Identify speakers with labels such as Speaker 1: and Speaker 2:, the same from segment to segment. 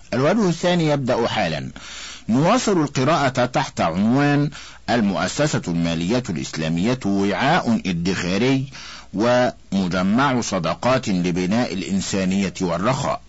Speaker 1: الوجه الثاني يبدأ حالا. نواصل القراءة تحت عنوان المؤسسة المالية الإسلامية وعاء ادخاري ومجمع صدقات لبناء الإنسانية والرخاء.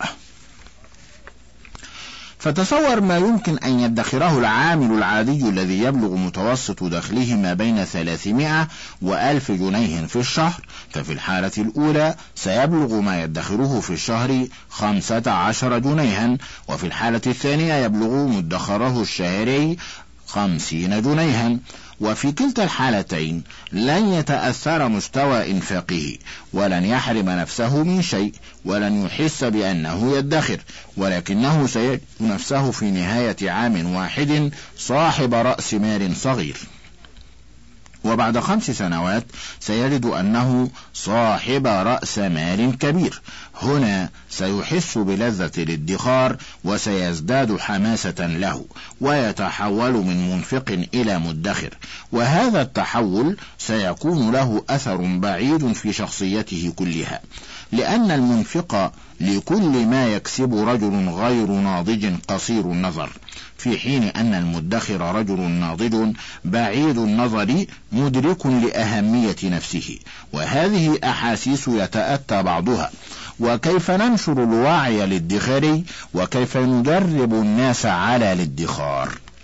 Speaker 1: فتصور ما يمكن أن يدخره العامل العادي الذي يبلغ متوسط دخله ما بين 300 و1000 جنيه في الشهر. ففي الحالة الأولى سيبلغ ما يدخره في الشهر 15 جنيها، وفي الحالة الثانية يبلغ مدخره الشهري 50 جنيها. وفي كلتا الحالتين لن يتأثر مستوى إنفاقه، ولن يحرم نفسه من شيء، ولن يحس بأنه يدخر، ولكنه سيجد نفسه في نهاية عام واحد صاحب رأس مال صغير، وبعد 5 سنوات سيجد أنه صاحب رأس مال كبير. هنا سيحس بلذة الادخار وسيزداد حماسة له، ويتحول من منفق إلى مدخر، وهذا التحول سيكون له أثر بعيد في شخصيته كلها، لأن المنفق لكل ما يكسب رجل غير ناضج قصير النظر، في حين أن المدخر رجل ناضج بعيد النظر مدرك لأهمية نفسه. وهذه أحاسيس يتأتى بعضها. وكيف ننشر الوعي الادخاري، وكيف ندرب الناس على الادخار؟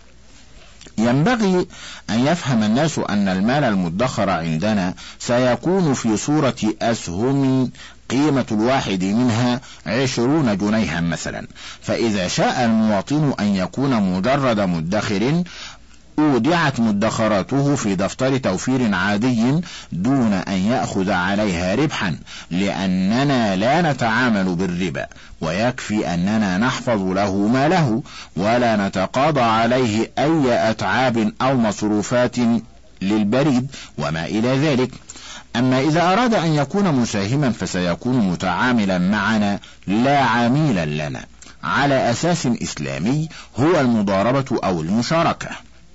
Speaker 1: ينبغي أن يفهم الناس أن المال المدخر عندنا سيكون في صورة أسهم قيمة الواحد منها 20 جنيها مثلا. فإذا شاء المواطن أن يكون مجرد مدخر أودعت مدخراته في دفتر توفير عادي دون أن يأخذ عليها ربحا، لأننا لا نتعامل بالربا، ويكفي أننا نحفظ له ماله ولا نتقاضى عليه أي أتعاب أو مصروفات للبريد وما إلى ذلك. أما إذا أراد أن يكون مساهما فسيكون متعاملا معنا لا عميلا لنا، على أساس إسلامي هو المضاربة أو المشاركة.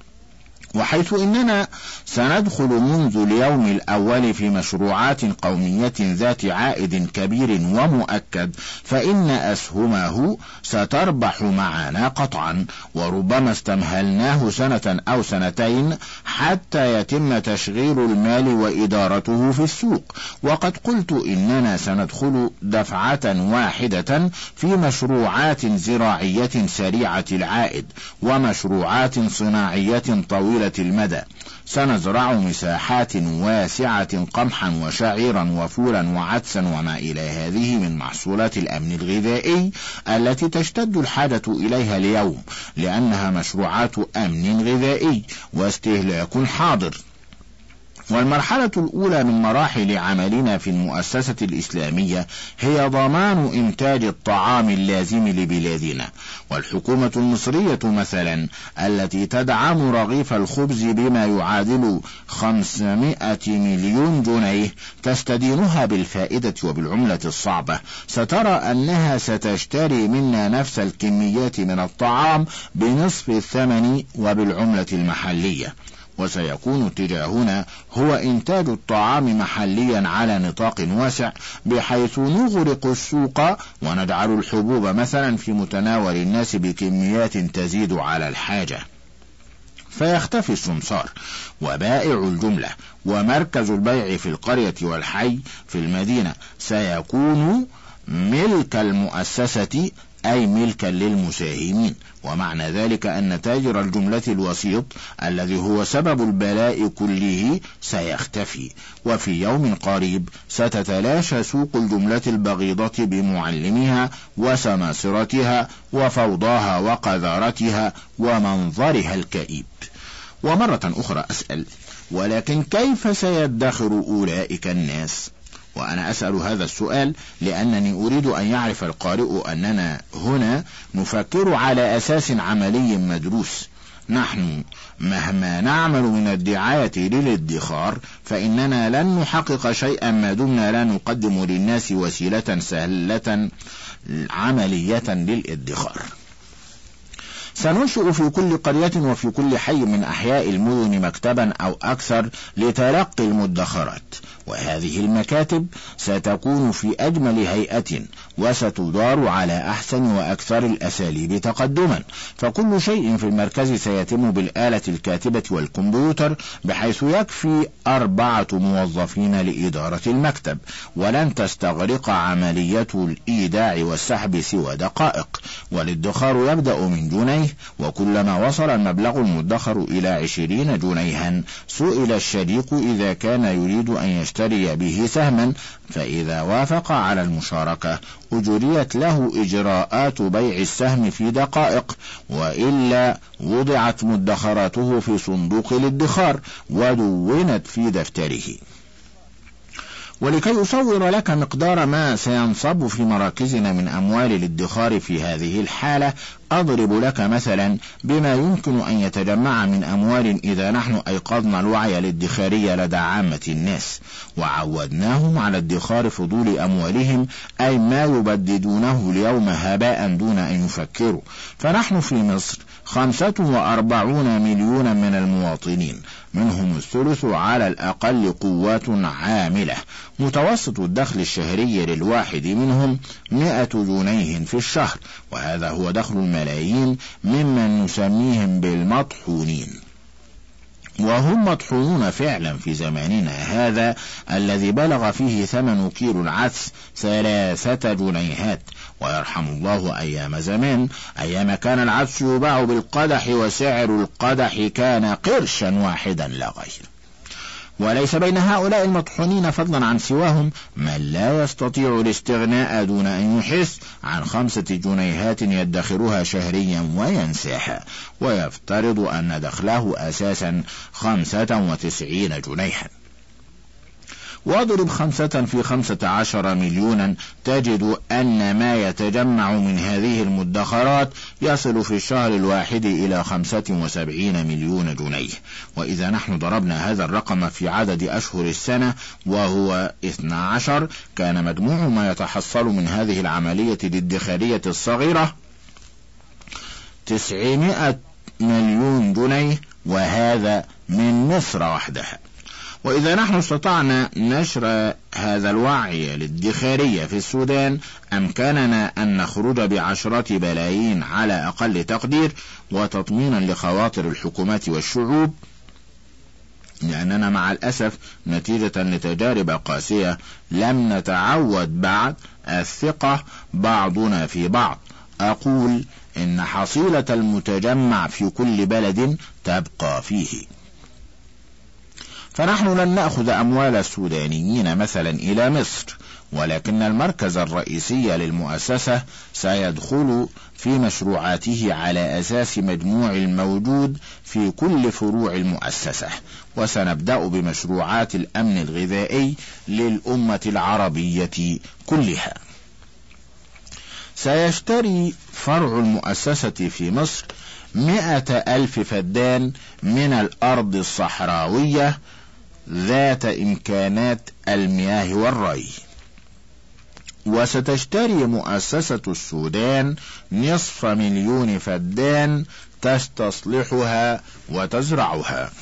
Speaker 1: وحيث إننا سندخل منذ اليوم الأول في مشروعات قومية ذات عائد كبير ومؤكد، فإن أسهمه ستربح معنا قطعا، وربما استمهلناه 1 أو 2 حتى يتم تشغيل المال وإدارته في السوق. وقد قلت إننا سندخل دفعة واحدة في مشروعات زراعية سريعة العائد ومشروعات صناعية طويلة المدى. سنزرع مساحات واسعة قمحا وشعيرا وفولا وعدسا وما إلى هذه من محصولات الأمن الغذائي التي تشتد الحاجة إليها اليوم، لأنها مشروعات أمن غذائي واستهلاك حاضر. والمرحلة الأولى من مراحل عملنا في المؤسسة الإسلامية هي ضمان إنتاج الطعام اللازم لبلادنا. والحكومة المصرية مثلا التي تدعم رغيف الخبز بما يعادل 500 مليون جنيه تستدينها بالفائدة وبالعملة الصعبة، سترى أنها ستشتري منا نفس الكميات من الطعام بنصف الثمن وبالعملة المحلية. وسيكون اتجاهنا هو إنتاج الطعام محليا على نطاق واسع، بحيث نغرق السوق ونجعل الحبوب مثلا في متناول الناس بكميات تزيد على الحاجة، فيختفي السمسار وبائع الجملة، ومركز البيع في القرية والحي في المدينة سيكون ملك المؤسسة، أي ملكا للمساهمين. ومعنى ذلك أن تاجر الجملة الوسيط الذي هو سبب البلاء كله سيختفي. وفي يوم قريب ستتلاشى سوق الجملة البغيضة بمعلمها وسماسرتها وفوضاها وقذارتها ومنظرها الكئيب. ومرة أخرى أسأل، ولكن كيف سيدخر أولئك الناس؟ وأنا أسأل هذا السؤال لأنني أريد أن يعرف القارئ أننا هنا نفكر على أساس عملي مدروس. نحن مهما نعمل من الدعاية للادخار فإننا لن نحقق شيئا ما دمنا لا نقدم للناس وسيلة سهلة عملية للادخار. سننشئ في كل قرية وفي كل حي من أحياء المدن مكتبا أو أكثر لتلقي المدخرات، وهذه المكاتب ستكون في أجمل هيئة وستدار على أحسن وأكثر الأساليب تقدما، فكل شيء في المركز سيتم بالآلة الكاتبة والكمبيوتر، بحيث يكفي 4 موظفين لإدارة المكتب، ولن تستغرق عملية الإيداع والسحب سوى دقائق. والادخار يبدأ من جنيه، وكلما وصل المبلغ المدخر إلى 20 جنيها سئل الشريك إذا كان يريد أن يشتري به سهما، فإذا وافق على المشاركة أجريت له إجراءات بيع السهم في دقائق، وإلا وضعت مدخراته في صندوق الادخار ودونت في دفتره. ولكي أصور لك مقدار ما سينصب في مراكزنا من أموال الادخار في هذه الحالة، أضرب لك مثلا بما يمكن أن يتجمع من أموال إذا نحن أيقظنا الوعي الادخاري لدى عامة الناس وعودناهم على ادخار فضول أموالهم، أي ما يبددونه اليوم هباء دون أن يفكروا. فنحن في مصر 45 مليون من المواطنين، منهم الثلث على الأقل قوات عاملة، متوسط الدخل الشهري للواحد منهم 100 جنيه في الشهر، وهذا هو دخل الملايين ممن نسميهم بالمطحونين، وهم مطحونون فعلا في زماننا هذا الذي بلغ فيه ثمن كيلو العدس 3 جنيهات. ويرحم الله أيام زمان، أيام كان العدس يباع بالقدح وسعر القدح كان قرشا واحدا لا غير. وليس بين هؤلاء المطحونين فضلا عن سواهم من لا يستطيع الاستغناء دون أن يحس عن 5 جنيهات يدخرها شهريا وينساها، ويفترض أن دخله أساسا 95 جنيها. واضرب 5 في 15 مليونا، تجد أن ما يتجمع من هذه المدخرات يصل في الشهر الواحد إلى 75 مليون جنيه. وإذا نحن ضربنا هذا الرقم في عدد أشهر السنة وهو 12، كان مجموع ما يتحصل من هذه العملية الادخارية الصغيرة 900 مليون جنيه، وهذا من مصر وحدها. وإذا نحن استطعنا نشر هذا الوعي الادخاري في السودان، أمكننا أن نخرج ب10 بلايين على أقل تقدير، وتطمينا لخواطر الحكومات والشعوب، لأننا مع الأسف نتيجة لتجارب قاسية لم نتعود بعد الثقة بعضنا في بعض. أقول إن حصيلة المتجمع في كل بلد تبقى فيه. فنحن لن نأخذ أموال السودانيين مثلا إلى مصر، ولكن المركز الرئيسي للمؤسسة سيدخل في مشروعاته على أساس مجموع الموجود في كل فروع المؤسسة، وسنبدأ بمشروعات الأمن الغذائي للأمة العربية كلها. سيشتري فرع المؤسسة في مصر 100,000 فدان من الأرض الصحراوية ذات إمكانات المياه والري، وستشتري مؤسسة السودان 500,000 فدان تستصلحها وتزرعها.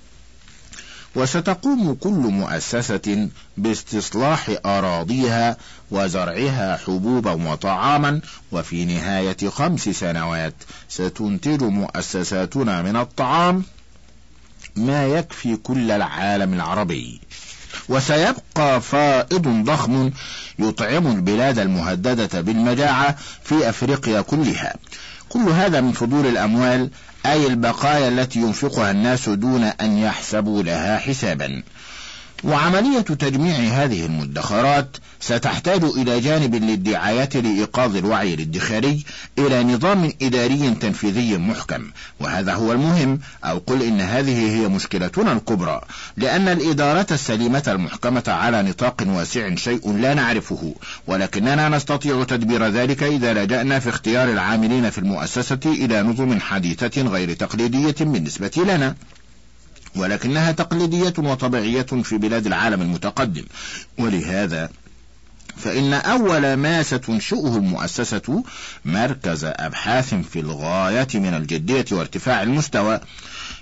Speaker 1: وستقوم كل مؤسسة باستصلاح أراضيها وزرعها حبوبا وطعاما، وفي نهاية 5 سنوات ستنتج مؤسساتنا من الطعام ما يكفي كل العالم العربي، وسيبقى فائض ضخم يطعم البلاد المهددة بالمجاعة في أفريقيا كلها. كل هذا من فضول الأموال، أي البقايا التي ينفقها الناس دون أن يحسبوا لها حسابا. وعملية تجميع هذه المدخرات ستحتاج إلى جانب للدعاية لإيقاظ الوعي الادخاري إلى نظام إداري تنفيذي محكم، وهذا هو المهم، أو قل إن هذه هي مشكلتنا الكبرى، لأن الإدارة السليمة المحكمة على نطاق واسع شيء لا نعرفه، ولكننا نستطيع تدبير ذلك إذا لجأنا في اختيار العاملين في المؤسسة إلى نظم حديثة غير تقليدية بالنسبة لنا، ولكنها تقليدية وطبيعية في بلاد العالم المتقدم. ولهذا فإن أول ما ستنشئه المؤسسة مركز أبحاث في الغاية من الجدية وارتفاع المستوى،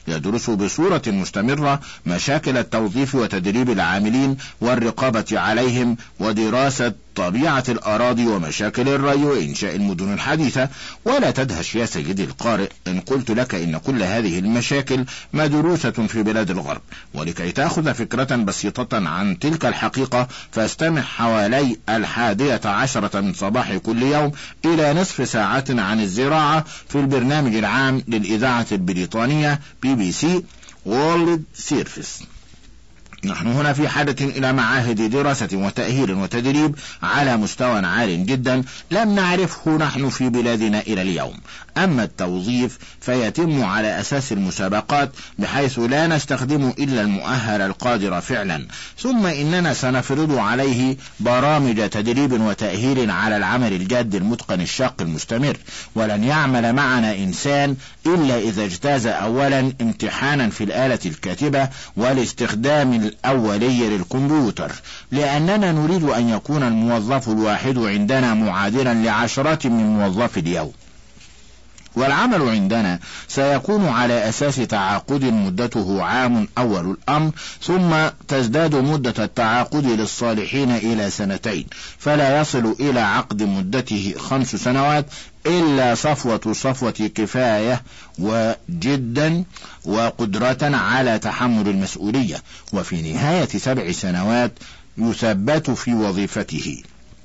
Speaker 1: يدرس بصورة مستمرة مشاكل التوظيف وتدريب العاملين والرقابة عليهم ودراسة طبيعة الأراضي ومشاكل الري وإنشاء المدن الحديثة. ولا تدهش يا سيدي القارئ إن قلت لك إن كل هذه المشاكل مدروسة في بلاد الغرب. ولكي تأخذ فكرة بسيطة عن تلك الحقيقة فاستمع حوالي 11 من صباح كل يوم إلى نصف ساعة عن الزراعة في البرنامج العام للإذاعة البريطانية BBC World Service. نحن هنا في حاجة إلى معاهد دراسة وتأهيل وتدريب على مستوى عال جدا لم نعرفه نحن في بلادنا إلى اليوم. أما التوظيف فيتم على أساس المسابقات بحيث لا نستخدم إلا المؤهل القادر فعلا، ثم إننا سنفرض عليه برامج تدريب وتأهيل على العمل الجاد المتقن الشاق المستمر. ولن يعمل معنا إنسان إلا إذا اجتاز أولا امتحانا في الآلة الكاتبة والاستخدام الأولي للكمبيوتر، لأننا نريد أن يكون الموظف الواحد عندنا معادلا لعشرات من موظفي اليوم. والعمل عندنا سيكون على أساس تعاقد مدته عام أول الأمر، ثم تزداد مدة التعاقد للصالحين إلى 2 فلا يصل إلى عقد مدته 5 سنوات إلا صفوة كفاية وجدا وقدرة على تحمل المسؤولية. وفي نهاية 7 سنوات يثبت في وظيفته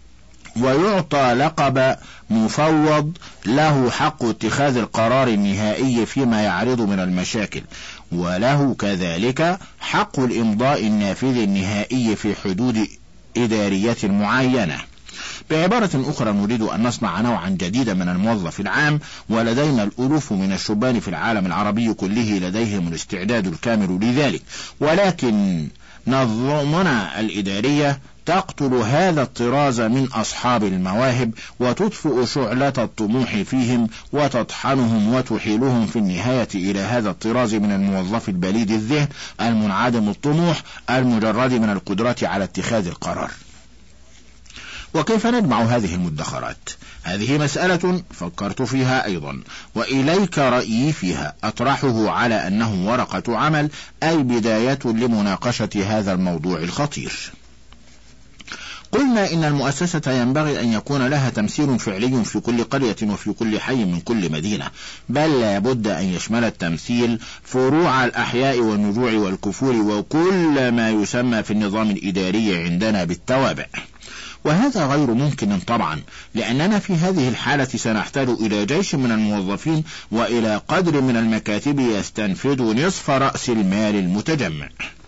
Speaker 1: ويعطى لقب مفوض له حق اتخاذ القرار النهائي فيما يعرض من المشاكل، وله كذلك حق الإمضاء النافذ النهائي في حدود إدارية معينة. بعبارة أخرى نريد أن نصنع نوعا جديدا من الموظف العام، ولدينا الألوف من الشبان في العالم العربي كله لديهم الاستعداد الكامل لذلك، ولكن نظامنا الإدارية تقتل هذا الطراز من أصحاب المواهب وتطفئ شعلة الطموح فيهم وتطحنهم وتحيلهم في النهاية إلى هذا الطراز من الموظف البليد الذهن المنعدم الطموح المجرد من القدرة على اتخاذ القرار. وكيف نجمع هذه المدخرات؟ هذه مسألة فكرت فيها أيضا، وإليك رأيي فيها أطرحه على أنه ورقة عمل، أي بداية لمناقشة هذا الموضوع الخطير. قلنا إن المؤسسة ينبغي أن يكون لها تمثيل فعلي في كل قرية وفي كل حي من كل مدينة، بل لا بد أن يشمل التمثيل فروع الأحياء والنجوع والكفور وكل ما يسمى في النظام الإداري عندنا بالتوابع. وهذا غير ممكن طبعا، لأننا في هذه الحالة سنحتاج إلى جيش من الموظفين وإلى قدر من المكاتب يستنفذ نصف رأس المال المتجمع.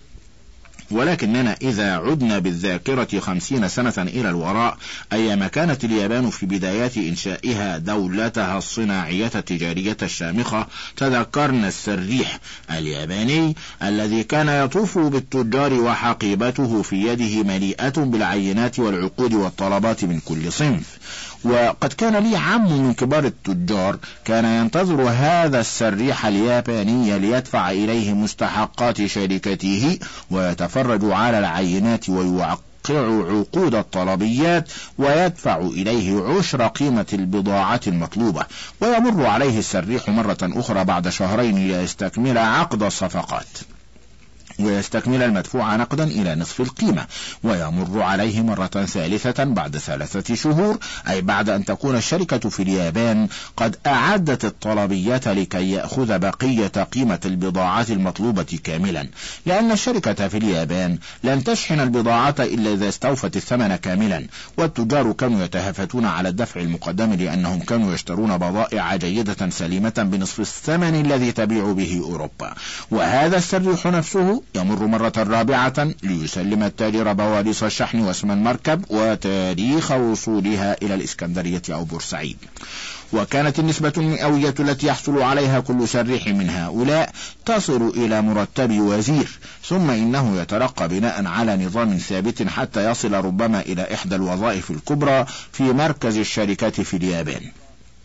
Speaker 1: ولكننا إذا عدنا بالذاكرة 50 سنة إلى الوراء، أيما كانت اليابان في بدايات إنشائها دولتها الصناعية التجارية الشامخة، تذكرنا السريح الياباني الذي كان يطوف بالتجار وحقيبته في يده مليئة بالعينات والعقود والطلبات من كل صنف. وقد كان لي عم من كبار التجار كان ينتظر هذا السريح الياباني ليدفع إليه مستحقات شركته ويتفرج على العينات ويوقع عقود الطلبيات ويدفع إليه عشر قيمة البضاعة المطلوبة، ويمر عليه السريح مرة أخرى بعد 2 شهرين ليستكمل عقد الصفقات ويستكمل المدفوع نقدا إلى نصف القيمة، ويمر عليه مرة ثالثة بعد 3 شهور، أي بعد أن تكون الشركة في اليابان قد أعدت الطلبيات لكي يأخذ بقية قيمة البضاعة المطلوبة كاملا، لأن الشركة في اليابان لن تشحن البضاعة إلا إذا استوفت الثمن كاملا. والتجار كانوا يتهافتون على الدفع المقدم لأنهم كانوا يشترون بضائع جيدة سليمة بنصف الثمن الذي تبيع به أوروبا. وهذا السريح نفسه يمر مرة رابعة ليسلم التاجر بواليص الشحن واسم المركب وتاريخ وصولها إلى الإسكندرية أو بورسعيد. وكانت النسبة المئوية التي يحصل عليها كل سريح من هؤلاء تصل إلى مرتب وزير، ثم إنه يترقى بناء على نظام ثابت حتى يصل ربما إلى إحدى الوظائف الكبرى في مركز الشركات في اليابان.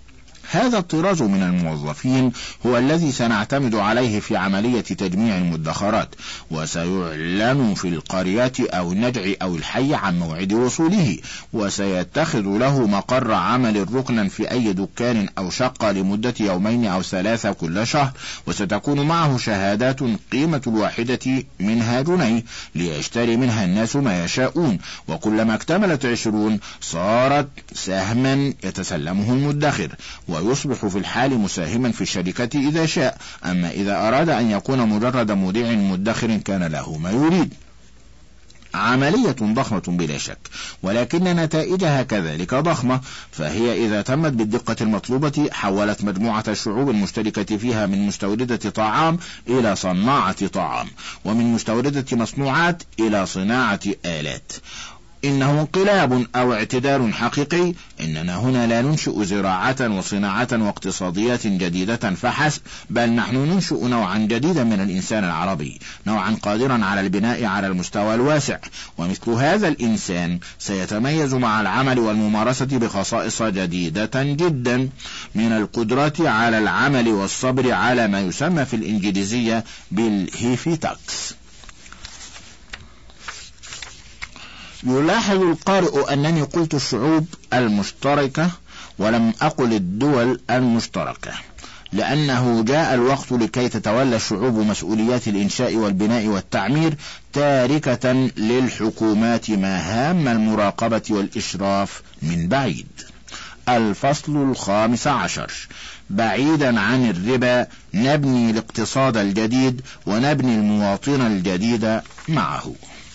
Speaker 1: هذا الطراز من الموظفين هو الذي سنعتمد عليه في عملية تجميع المدخرات، وسيعلن في القريات أو النجع أو الحي عن موعد وصوله، وسيتخذ له مقر عمل ركنا في أي دكان أو شقة لمدة 2 أو 3 كل شهر، وستكون معه شهادات قيمة الواحدة منها جنيه ليشتري منها الناس ما يشاءون، وكلما اكتملت 20 صارت سهما يتسلمه المدخر، ويصبح في الحال مساهما في الشركة إذا شاء. أما إذا أراد أن يكون مجرد مودع مدخر كان له ما يريد. عملية ضخمة بلا شك، ولكن نتائجها كذلك ضخمة، فهي إذا تمت بالدقة المطلوبة حولت مجموعة الشعوب المشتركة فيها من مستوردة طعام إلى صناعة طعام، ومن مستوردة مصنوعات إلى صناعة آلات. إنه انقلاب أو اعتدال حقيقي. إننا هنا لا ننشئ زراعة وصناعة واقتصاديات جديدة فحسب، بل نحن ننشئ نوعا جديدا من الإنسان العربي، نوعا قادرا على البناء على المستوى الواسع، ومثل هذا الإنسان سيتميز مع العمل والممارسة بخصائص جديدة جدا، من القدرة على العمل والصبر على ما يسمى في الإنجليزية بالهيفيتاكس. يلاحظ القارئ أنني قلت الشعوب المشتركة ولم أقل الدول المشتركة، لأنه جاء الوقت لكي تتولى الشعوب مسؤوليات الإنشاء والبناء والتعمير، تاركة للحكومات مهام المراقبة والإشراف من بعيد. الفصل 15. بعيدا عن الربا نبني الاقتصاد الجديد ونبني المواطن الجديد معه.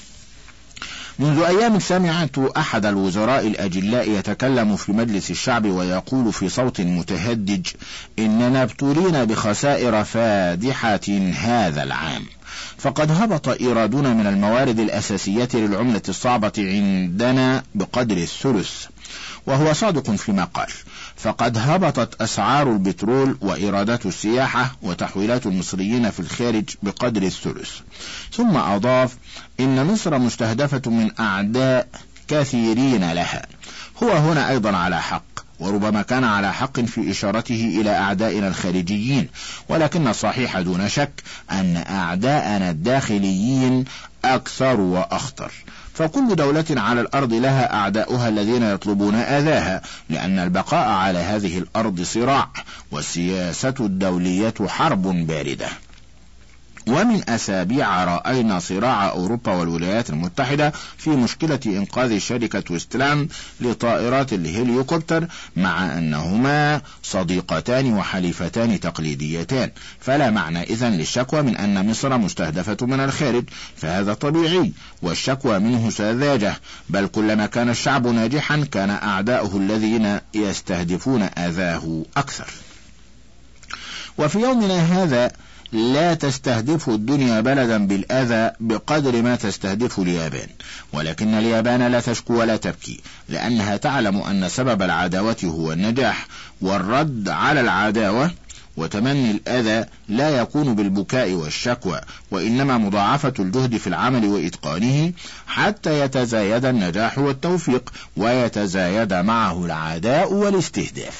Speaker 1: منذ أيام سمعت أحد الوزراء الأجلاء يتكلم في مجلس الشعب ويقول في صوت متهدج: إننا ابتلينا بخسائر فادحة هذا العام، فقد هبط إيرادنا من الموارد الأساسية للعملة الصعبة عندنا بقدر الثلث. وهو صادق فيما قال، فقد هبطت أسعار البترول وإيرادات السياحة وتحويلات المصريين في الخارج بقدر الثلث. ثم أضاف: إن مصر مستهدفة من أعداء كثيرين لها. هو هنا أيضا على حق، وربما كان على حق في إشارته إلى أعدائنا الخارجيين، ولكن الصحيح دون شك أن أعداءنا الداخليين أكثر وأخطر. فكل دولة على الأرض لها أعداؤها الذين يطلبون أذاها، لأن البقاء على هذه الأرض صراع، والسياسة الدولية حرب باردة. ومن أسابيع رأينا صراع أوروبا والولايات المتحدة في مشكلة إنقاذ شركة ويستلاند لطائرات الهليكوبتر، مع أنهما صديقتان وحليفتان تقليديتان، فلا معنى إذن للشكوى من أن مصر مستهدفة من الخارج، فهذا طبيعي، والشكوى منه ساذجة، بل كلما كان الشعب ناجحا كان أعداؤه الذين يستهدفون أذاه أكثر. وفي يومنا هذا لا تستهدف الدنيا بلدا بالأذى بقدر ما تستهدف اليابان، ولكن اليابان لا تشكو ولا تبكي، لأنها تعلم أن سبب العداوة هو النجاح، والرد على العداوة وتمني الأذى لا يكون بالبكاء والشكوى، وإنما مضاعفة الجهد في العمل وإتقانه حتى يتزايد النجاح والتوفيق، ويتزايد معه العداء والاستهداف.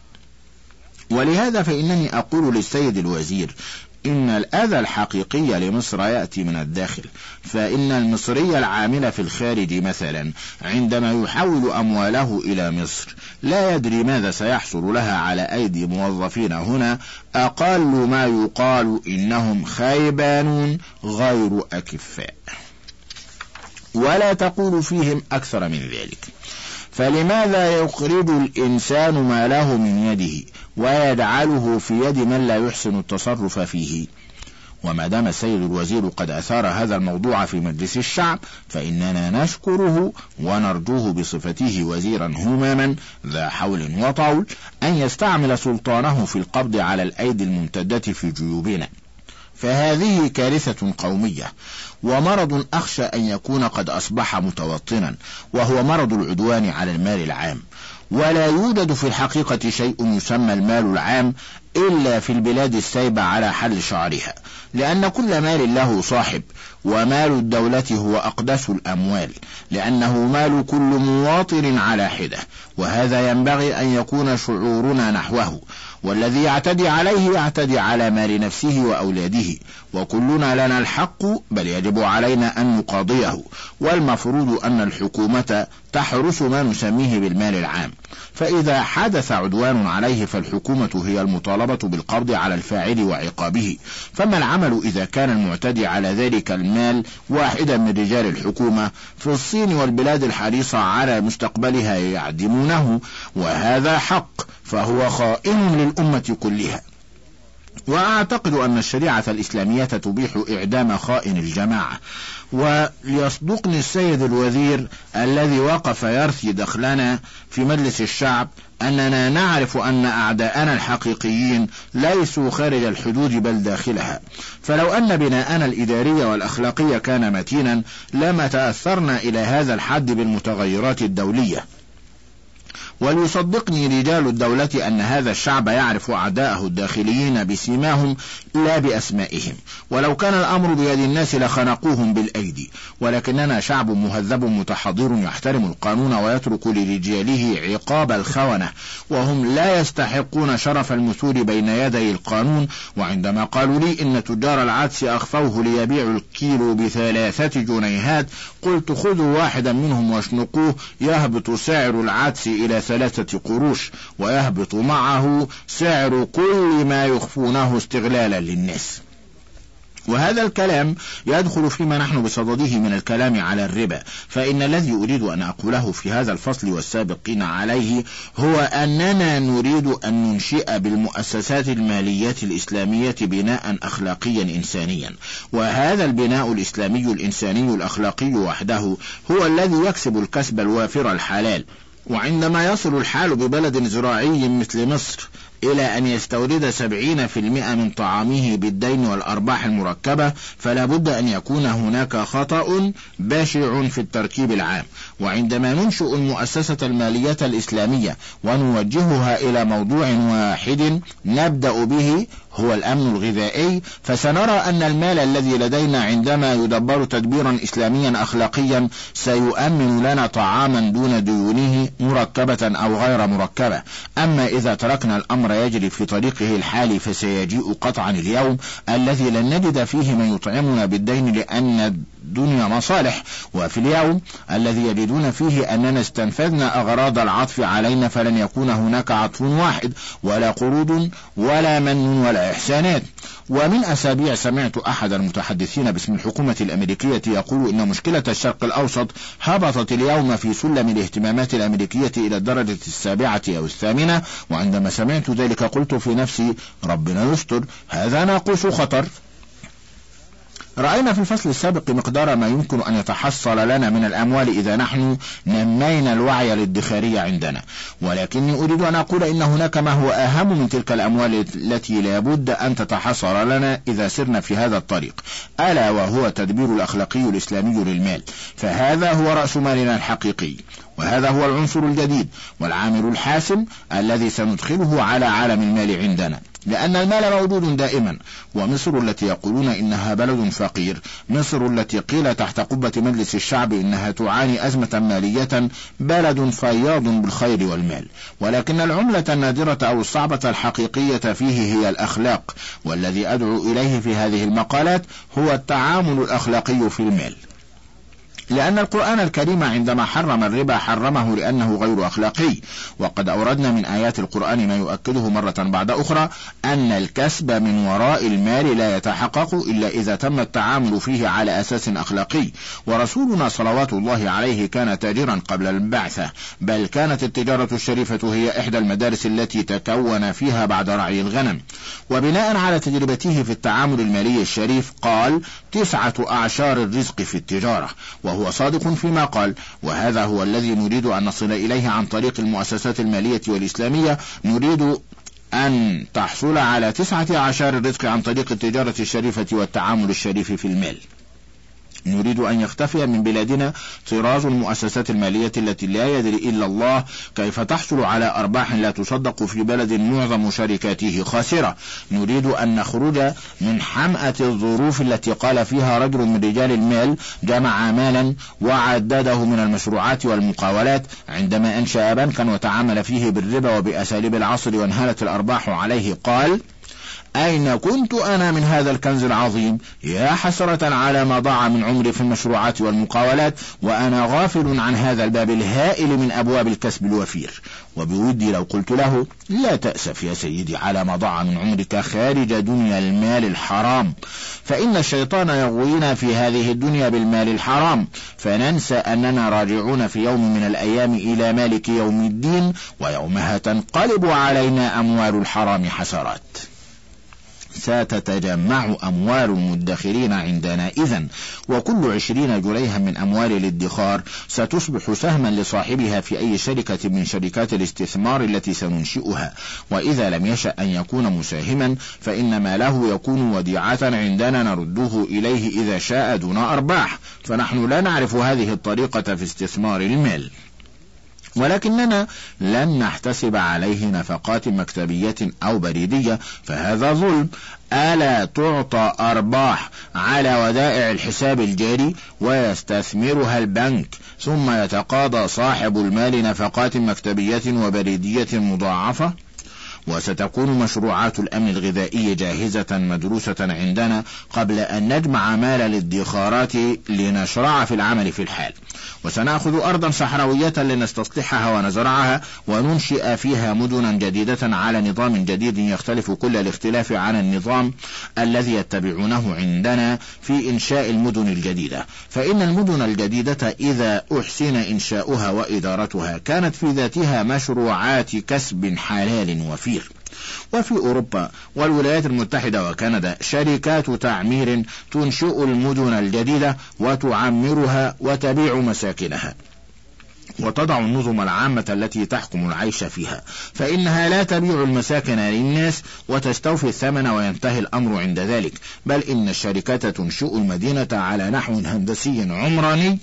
Speaker 1: ولهذا فإنني أقول للسيد الوزير إن الأذى الحقيقي لمصر يأتي من الداخل، فإن المصري العامل في الخارج مثلا عندما يحول أمواله إلى مصر لا يدري ماذا سيحصل لها على أيدي موظفين هنا أقل ما يقال إنهم خيبانون غير أكفاء، ولا تقول فيهم أكثر من ذلك. فلماذا يخرج الإنسان ماله من يده ويجعله في يد من لا يحسن التصرف فيه؟ وما دام السيد الوزير قد أثار هذا الموضوع في مجلس الشعب فإننا نشكره ونرجوه بصفته وزيرا هماما ذا حول وطول أن يستعمل سلطانه في القبض على الأيدي الممتدة في جيوبنا، فهذه كارثة قومية ومرض أخشى أن يكون قد أصبح متوطنا، وهو مرض العدوان على المال العام. ولا يوجد في الحقيقة شيء يسمى المال العام إلا في البلاد السايبة على حل شعرها، لأن كل مال له صاحب، ومال الدولة هو أقدس الأموال، لأنه مال كل مواطن على حدة، وهذا ينبغي أن يكون شعورنا نحوه، والذي يعتدي عليه يعتدي على مال نفسه وأولاده، وكلنا لنا الحق، بل يجب علينا أن نقاضيه، والمفروض أن الحكومة تحرس ما نسميه بالمال العام، فإذا حدث عدوان عليه فالحكومة هي المطالبة بالقبض على الفاعل وعقابه. فما العمل إذا كان المعتدي على ذلك المال واحدا من رجال الحكومة؟ في الصين والبلاد الحريصة على مستقبلها يعدمونه، وهذا حق، فهو خائن للأمة كلها. وأعتقد أن الشريعة الإسلامية تبيح إعدام خائن الجماعة. وليصدقني السيد الوزير الذي وقف يرثي دخلنا في مجلس الشعب أننا نعرف أن أعداءنا الحقيقيين ليسوا خارج الحدود بل داخلها، فلو أن بناءنا الإداري والأخلاقي كان متينا لما تأثرنا إلى هذا الحد بالمتغيرات الدولية. وليصدقني رجال الدولة أن هذا الشعب يعرف أعداءه الداخليين بسيماهم لا بأسمائهم، ولو كان الأمر بيد الناس لخنقوهم بالأيدي، ولكننا شعب مهذب متحضر يحترم القانون ويترك لرجاله عقاب الخونة، وهم لا يستحقون شرف المثول بين يدي القانون. وعندما قالوا لي إن تجار العدس أخفوه ليبيعوا الكيلو ب3 جنيهات، قلت خذوا واحدا منهم واشنقوه، يهبط سعر العدس إلى 3 قروش، ويهبط معه سعر كل ما يخفونه استغلالا للناس. وهذا الكلام يدخل فيما نحن بصدده من الكلام على الربا، فإن الذي أريد أن أقوله في هذا الفصل والسابقين عليه هو أننا نريد أن ننشئ بالمؤسسات المالية الإسلامية بناء أخلاقيا إنسانيا، وهذا البناء الإسلامي الإنساني الأخلاقي وحده هو الذي يكسب الكسب الوافر الحلال. وعندما يصل الحال ببلد زراعي مثل مصر إلى أن يستورد 70% من طعامه بالدين والأرباح المركبة، فلا بد أن يكون هناك خطأ بشع في التركيب العام. وعندما ننشئ المؤسسة المالية الإسلامية ونوجهها إلى موضوع واحد نبدأ به هو الأمن الغذائي، فسنرى أن المال الذي لدينا عندما يدبر تدبيرا إسلاميا أخلاقيا سيؤمن لنا طعاما دون ديونه مركبة أو غير مركبة. أما إذا تركنا الأمر يجري في طريقه الحالي فسيجيء قطعا اليوم الذي لن نجد فيه من يطعمنا بالدين لأن الدنيا مصالح، وفي اليوم الذي يجدون فيه أننا استنفذنا أغراض العطف علينا فلن يكون هناك عطف واحد ولا قروض ولا من ولا إحسانات. ومن أسابيع سمعت أحد المتحدثين باسم الحكومة الأمريكية يقول إن مشكلة الشرق الأوسط هبطت اليوم في سلم الاهتمامات الأمريكية إلى الدرجة 7 أو 8. وعندما سمعت ذلك قلت في نفسي ربنا يستر، هذا ناقوس خطر. رأينا في الفصل السابق مقدار ما يمكن أن يتحصل لنا من الأموال إذا نحن نمينا الوعي الادخاري عندنا، ولكني أريد أن أقول إن هناك ما هو أهم من تلك الأموال التي لابد أن تتحصل لنا إذا سرنا في هذا الطريق، ألا وهو تدبير الأخلاقي الإسلامي للمال، فهذا هو رأس مالنا الحقيقي، وهذا هو العنصر الجديد والعامل الحاسم الذي سندخله على عالم المال عندنا، لأن المال موجود دائما. ومصر التي يقولون إنها بلد فقير، مصر التي قيل تحت قبة مجلس الشعب إنها تعاني أزمة مالية، بلد فياض بالخير والمال، ولكن العملة النادرة أو الصعبة الحقيقية فيه هي الأخلاق، والذي أدعو إليه في هذه المقالات هو التعامل الأخلاقي في المال. لأن القرآن الكريم عندما حرم الربا حرمه لأنه غير أخلاقي، وقد أوردنا من آيات القرآن ما يؤكده مرة بعد أخرى أن الكسب من وراء المال لا يتحقق إلا إذا تم التعامل فيه على أساس أخلاقي. ورسولنا صلوات الله عليه كان تاجرا قبل البعثة، بل كانت التجارة الشريفة هي إحدى المدارس التي تكون فيها بعد رعي الغنم. وبناء على تجربته في التعامل المالي الشريف قال 9 أعشار الرزق في التجارة، وهو صادق فيما قال، وهذا هو الذي نريد أن نصل إليه عن طريق المؤسسات المالية والإسلامية. نريد أن تحصل على 9 أعشار الرزق عن طريق التجارة الشريفة والتعامل الشريف في المال. نريد أن يختفي من بلادنا طراز المؤسسات المالية التي لا يدري إلا الله كيف تحصل على أرباح لا تصدق في بلد معظم شركاته خاسرة. نريد أن نخرج من حمأة الظروف التي قال فيها رجل من رجال المال جمع مالا وعدده من المشروعات والمقاولات عندما أنشأ بنكا وتعامل فيه بالربا وبأساليب العصر وانهالت الأرباح عليه. قال: أين كنت أنا من هذا الكنز العظيم؟ يا حسرة على ما ضاع من عمري في المشروعات والمقاولات وأنا غافل عن هذا الباب الهائل من أبواب الكسب الوفير. وبودي لو قلت له: لا تأسف يا سيدي على ما ضاع من عمرك خارج دنيا المال الحرام، فإن الشيطان يغوينا في هذه الدنيا بالمال الحرام، فننسى أننا راجعون في يوم من الأيام إلى مالك يوم الدين، ويومها تنقلب علينا أموال الحرام حسرات. ستتجمع أموال المدخرين عندنا إذن، وكل 20 جنيها من أموال الادخار ستصبح سهما لصاحبها في أي شركة من شركات الاستثمار التي سننشئها، وإذا لم يشأ أن يكون مساهما فإن ماله يكون وديعة عندنا نرده إليه إذا شاء دون أرباح، فنحن لا نعرف هذه الطريقة في استثمار المال، ولكننا لن نحتسب عليه نفقات مكتبية أو بريدية، فهذا ظلم. ألا تعطى أرباح على ودائع الحساب الجاري ويستثمرها البنك، ثم يتقاضى صاحب المال نفقات مكتبية وبريدية مضاعفة؟ وستكون مشروعات الأمن الغذائي جاهزة مدروسة عندنا قبل أن نجمع مال الادخارات لنشرع في العمل في الحال، وسنأخذ أرضا صحراوية لنستصلحها ونزرعها وننشئ فيها مدنا جديدة على نظام جديد يختلف كل الاختلاف عن النظام الذي يتبعونه عندنا في إنشاء المدن الجديدة، فإن المدن الجديدة إذا أحسن إنشاؤها وإدارتها كانت في ذاتها مشروعات كسب حلال وفير. وفي أوروبا والولايات المتحدة وكندا شركات تعمير تنشئ المدن الجديدة وتعمرها وتبيع مساكنها وتضع النظم العامة التي تحكم العيش فيها، فإنها لا تبيع المساكن للناس وتستوفي الثمن وينتهي الأمر عند ذلك، بل إن الشركات تنشئ المدينة على نحو هندسي عمراني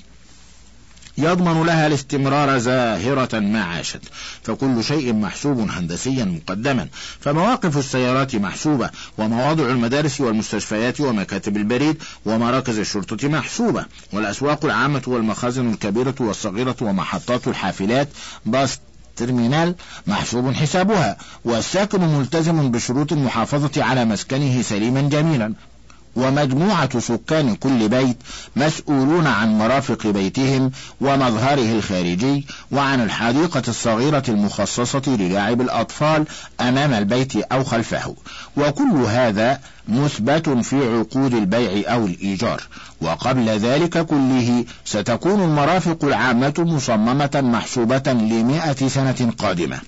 Speaker 1: يضمن لها الاستمرار زاهرة ما عاشت، فكل شيء محسوب هندسيا مقدما، فمواقف السيارات محسوبة، ومواضع المدارس والمستشفيات ومكاتب البريد ومراكز الشرطة محسوبة، والأسواق العامة والمخازن الكبيرة والصغيرة ومحطات الحافلات باص ترمينال محسوب حسابها، والساكن ملتزم بشروط المحافظة على مسكنه سليما جميلا، ومجموعة سكان كل بيت مسؤولون عن مرافق بيتهم ومظهره الخارجي وعن الحديقة الصغيرة المخصصة للعب الأطفال أمام البيت أو خلفه، وكل هذا مثبت في عقود البيع أو الإيجار. وقبل ذلك كله ستكون المرافق العامة مصممة محسوبة ل100 سنة قادمة.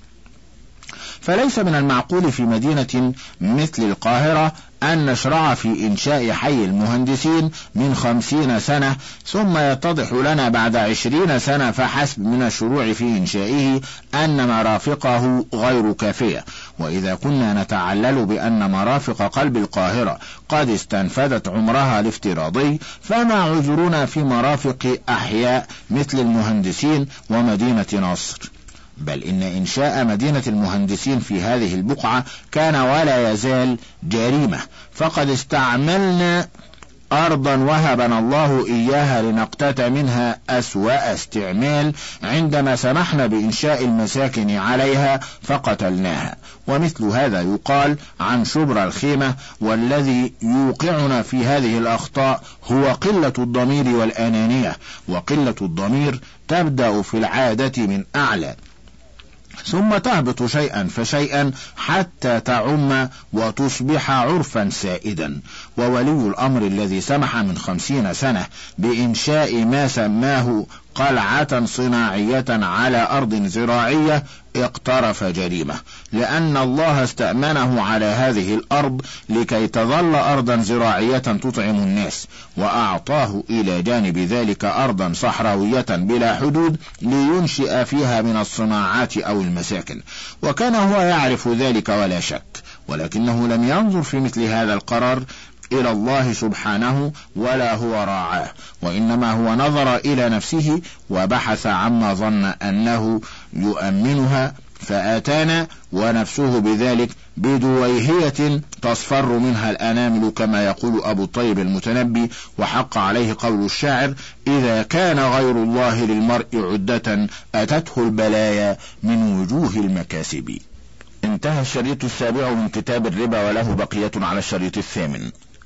Speaker 1: فليس من المعقول في مدينة مثل القاهرة أن نشرع في إنشاء حي المهندسين من 50 سنة ثم يتضح لنا بعد 20 سنة فحسب من الشروع في إنشائه أن مرافقه غير كافية. وإذا كنا نتعلل بأن مرافق قلب القاهرة قد استنفذت عمرها الافتراضي، فما عذرنا في مرافق أحياء مثل المهندسين ومدينة نصر؟ بل إن إنشاء مدينة المهندسين في هذه البقعة كان ولا يزال جريمة، فقد استعملنا أرضا وهبنا الله إياها لنقتات منها أسوأ استعمال عندما سمحنا بإنشاء المساكن عليها فقتلناها. ومثل هذا يقال عن شبرا الخيمة، والذي يوقعنا في هذه الأخطاء هو قلة الضمير والأنانية، وقلة الضمير تبدأ في العادة من أعلى ثم تهبط شيئا فشيئا حتى تعم وتصبح عرفا سائدا. وولي الأمر الذي سمح من 50 سنة بإنشاء ما سماه قلعة صناعية على أرض زراعية اقترف جريمة، لأن الله استأمنه على هذه الأرض لكي تظل أرضا زراعية تطعم الناس، وأعطاه إلى جانب ذلك أرضا صحراوية بلا حدود لينشئ فيها من الصناعات أو المساكن، وكان هو يعرف ذلك ولا شك، ولكنه لم ينظر في مثل هذا القرار إلى الله سبحانه ولا هو راعاه، وإنما هو نظر إلى نفسه وبحث عما ظن أنه يؤمنها فآتانا، ونفسه بذلك بدويهية تصفر منها الأنامل، كما يقول أبو الطيب المتنبي: وحق عليه قول الشاعر: إذا كان غير الله للمرء عدة أتته البلايا من وجوه المكاسب. انتهى الشريط 7 من كتاب الربا، وله بقية على الشريط 8.